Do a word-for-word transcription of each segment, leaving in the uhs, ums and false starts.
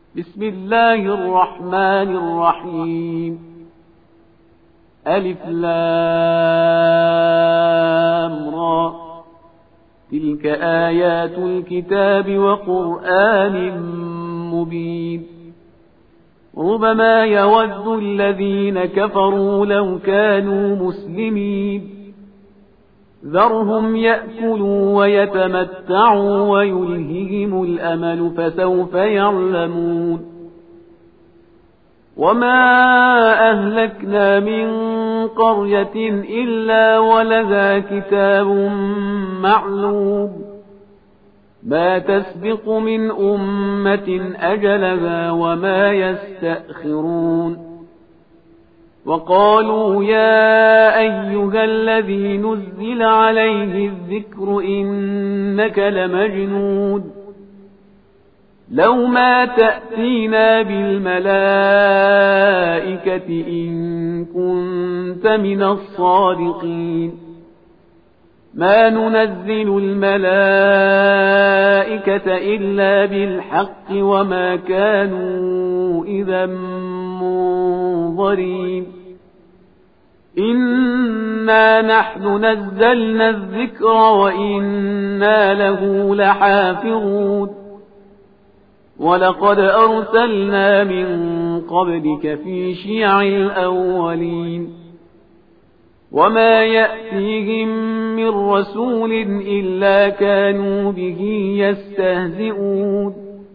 بسم الله الرحمن الرحيم. ألف لام را، تلك آيات الكتاب وقرآن مبين. ربما يود الذين كفروا لو كانوا مسلمين، ذرهم يأكلوا ويتمتعوا ويلههم الأمل فسوف يعلمون. وما أهلكنا من قرية إلا ولها كتاب معلوم، ما تسبق من أمة أجلها وما يستأخرون. وقالوا يا أيها الذي نزل عليه الذكر إنك لمجنون، لو ما تأتينا بالملائكة إن كنت من الصادقين. ما ننزل الملائكة إلا بالحق وما كانوا إذا منظرين. إنا نحن نزلنا الذكر وإنا له لحافظون. ولقد أرسلنا من قبلك في شيع الأولين، وما يأتيهم من رسول إلا كانوا به يستهزئون.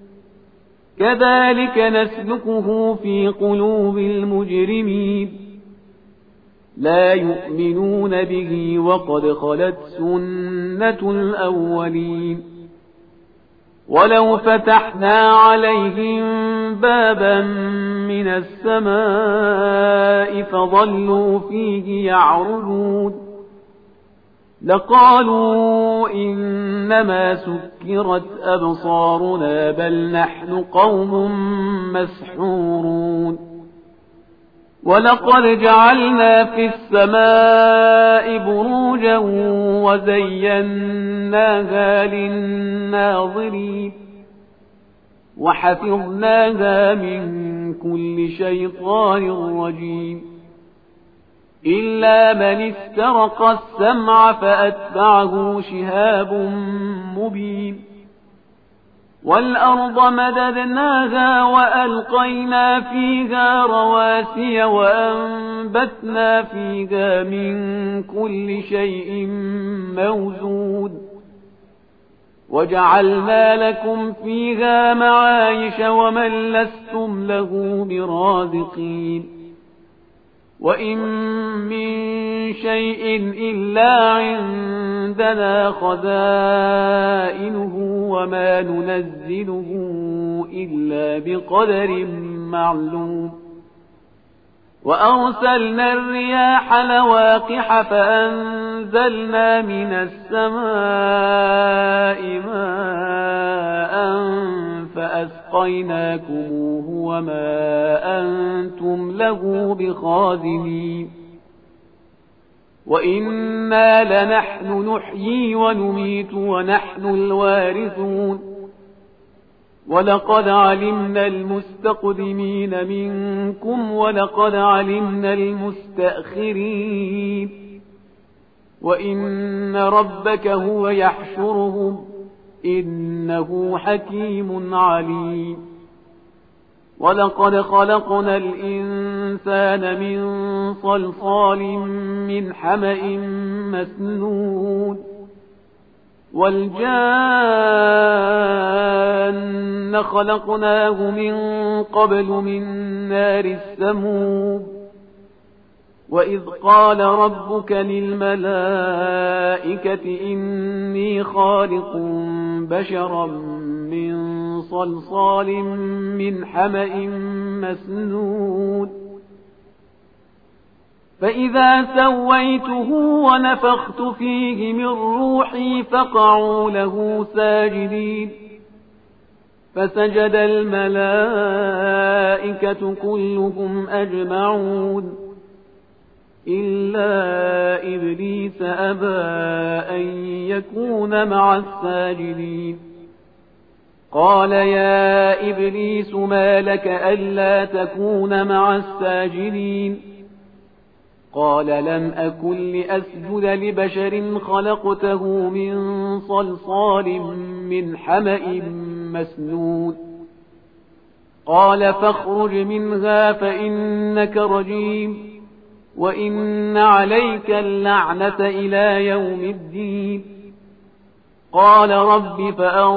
كذلك نسلكه في قلوب المجرمين، لا يؤمنون به وقد خلت سنة الأولين. ولو فتحنا عليهم بابا من السماء فظلوا فيه يعرجون لقالوا إنما سكرت أبصارنا بل نحن قوم مسحورون. ولقد جعلنا في السماء بروجا وزيناها للناظرين وحفظناها من كل شيطان رجيم، إلا من استرق السمع فأتبعه شهاب مبين. والأرض مددناها وألقينا فيها رواسي وأنبتنا فيها من كل شيء موزون، وجعلنا لكم فيها معايش ومن لستم له برازقين. وإن من شيء إلا عندنا خزائنه وما ننزله إلا بقدر معلوم. وأرسلنا الرياح لواقح فأنزلنا من السماء ماء فأسقيناكموه وما أنتم له بخازنين. وإنا لنحن نحيي ونميت ونحن الوارثون. ولقد علمنا المستقدمين منكم ولقد علمنا المستأخرين. وإن ربك هو يحشرهم إنه حكيم عليم. ولقد خلقنا الإنسان من صلصال من حمأ مسنون. والجان خلقناه من قبل من نار السموم. وإذ قال ربك للملائكة إني خالق بشرا من صلصال من حمأ مسنون. فإذا سويته ونفخت فيه من روحي فقعوا له ساجدين. فسجد الملائكة كلهم أجمعون إلا إبليس أبى أن يكون مع الساجدين. قال يا إبليس ما لك ألا تكون مع الساجدين قال لم أكن لأسجد لبشر خلقته من صلصال من حمأ مسنون قال فاخرج منها فإنك رجيم وإن عليك اللعنة إلى يوم الدين قال رب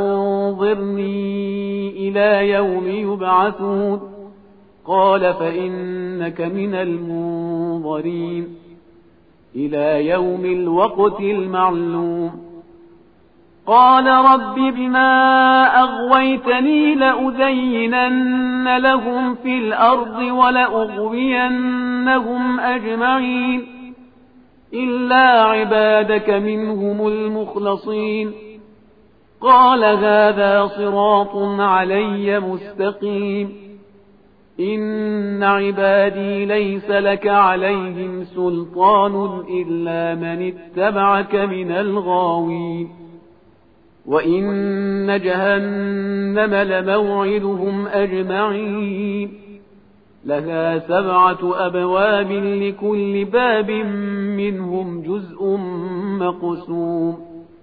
فأنظرني إلى يوم يبعثون قال فإنك من المنظرين إلى يوم الوقت المعلوم قال رب بما أغويتني لأزينن لهم في الأرض ولأغوينهم أجمعين إلا عبادك منهم المخلصين قال هذا صراط علي مستقيم إن عبادي ليس لك عليهم سلطان إلا من اتبعك من الغاوين وإن جهنم لموعدهم أجمعين لها سبعة أبواب لكل باب منهم جزء مقسوم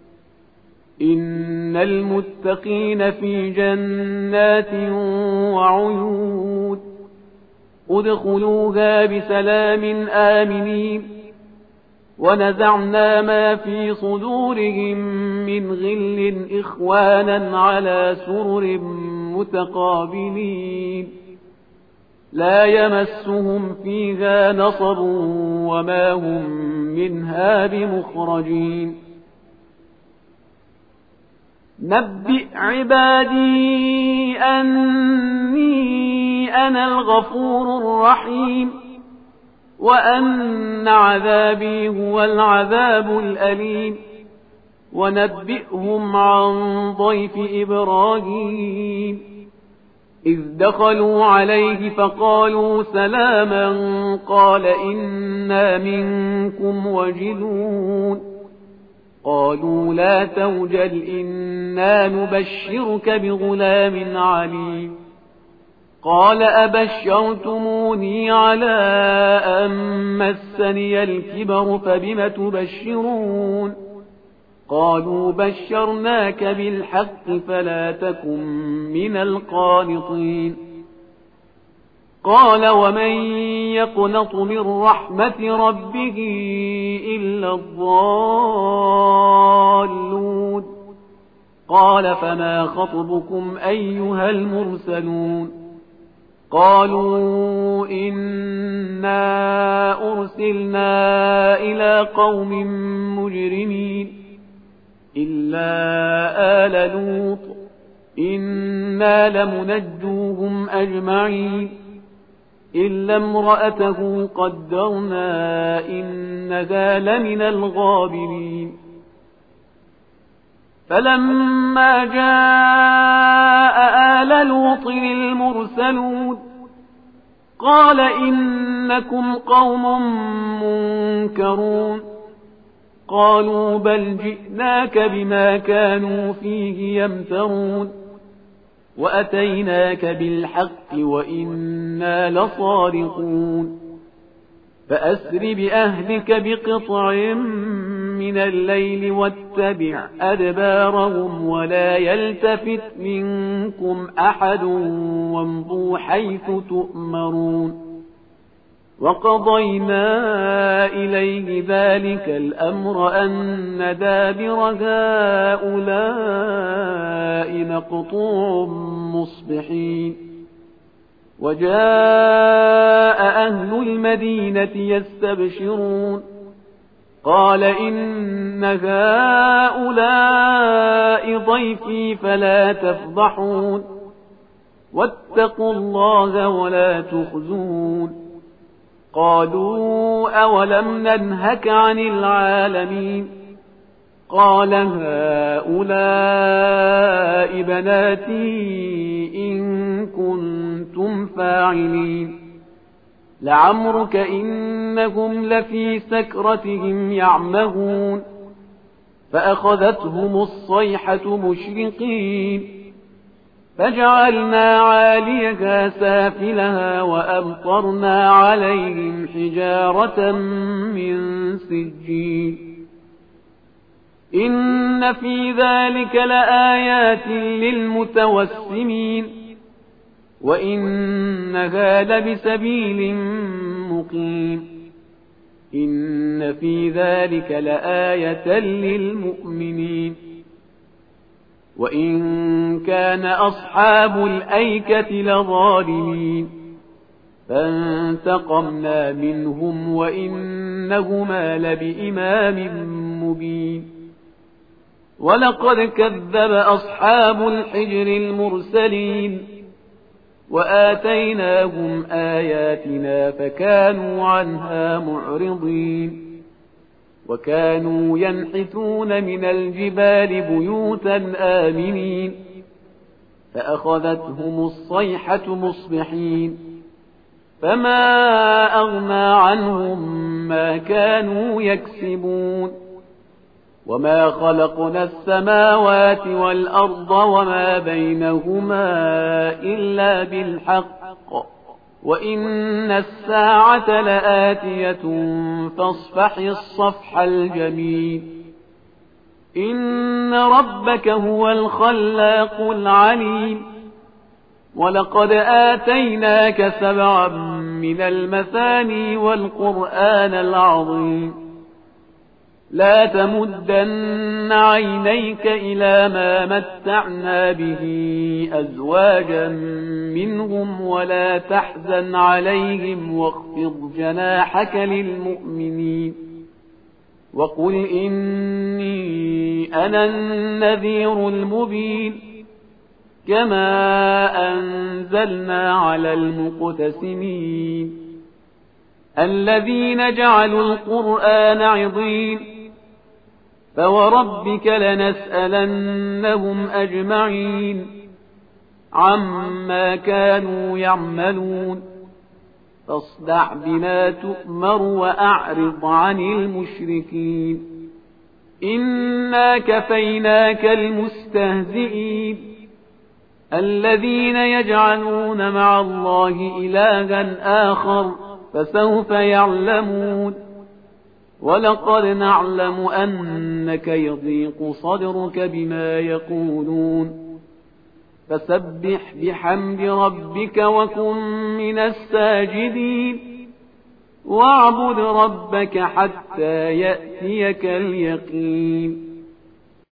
إن المتقين في جنات وعيون ادخلوها بسلام آمنين ونزعنا ما في صدورهم من غل إخوانا على سرر متقابلين لا يمسهم فيها نصب وما هم منها بمخرجين نبئ عبادي أني أنا الغفور الرحيم وأن عذابي هو العذاب الأليم ونبئهم عن ضيف إبراهيم إذ دخلوا عليه فقالوا سلاما قال إنا منكم وجلون قالوا لا توجل إنا نبشرك بغلام عليم قال أبشرتموني على أن مسني الكبر فبم تبشرون قالوا بشرناك بالحق فلا تكن من القانطين قال ومن يقنط من رحمة ربه إلا الضالون قال فما خطبكم أيها المرسلون قالوا إنا أرسلنا إلى قوم مجرمين إلا آل لوط إنا لمنجوهم أجمعين إلا امرأته قدرنا إنها لمن الغابرين فلما جاء آل لوط المرسلون قال إنكم قوم منكرون قالوا بل جئناك بما كانوا فيه يمترون وأتيناك بالحق وإنا لصادقون فأسر بأهلك بقطع من الليل واتبع أدبارهم ولا يلتفت منكم أحد وامضوا حيث تؤمرون وقضينا إليه ذلك الأمر أن دابر هؤلاء مقطوع مصبحين وجاء أهل المدينة يستبشرون قال إن هؤلاء ضيفي فلا تفضحون واتقوا الله ولا تخزون قالوا أولم ننهك عن العالمين قال هؤلاء بناتي إن كنتم فاعلين لعمرك إنهم لفي سكرتهم يعمهون فأخذتهم الصيحة مشرقين فجعلنا عاليها سافلها وأمطرنا عليهم حجارة من سجيل إن في ذلك لآيات للمتوسمين وإنها لبسبيل مقيم إن في ذلك لآية للمؤمنين وإن كان أصحاب الأيكة لظالمين فانتقمنا منهم وإنهما لبإمام مبين ولقد كذب أصحاب الحجر المرسلين وآتيناهم آياتنا فكانوا عنها معرضين وكانوا ينحتون من الجبال بيوتا آمنين فأخذتهم الصيحة مصبحين فما أغنى عنهم ما كانوا يكسبون وما خلقنا السماوات والأرض وما بينهما إلا بالحق وإن الساعة لآتية فاصفح الصفح الجميل إن ربك هو الخلاق العليم ولقد آتيناك سبعا من المثاني والقرآن العظيم لا تمدن عينيك إلى ما متعنا به أزواجا منهم ولا تحزن عليهم واخفض جناحك للمؤمنين وقل إني أنا النذير المبين كما أنزلنا على المقتسمين الذين جعلوا القرآن عضين فوربك لنسألنهم أجمعين عما كانوا يعملون فاصدع بما تؤمر وأعرض عن المشركين إنا كفيناك المستهزئين الذين يجعلون مع الله إلها آخر فسوف يعلمون ولقد نعلم أنك يضيق صدرك بما يقولون فسبح بحمد ربك وكن من الساجدين واعبد ربك حتى يأتيك اليقين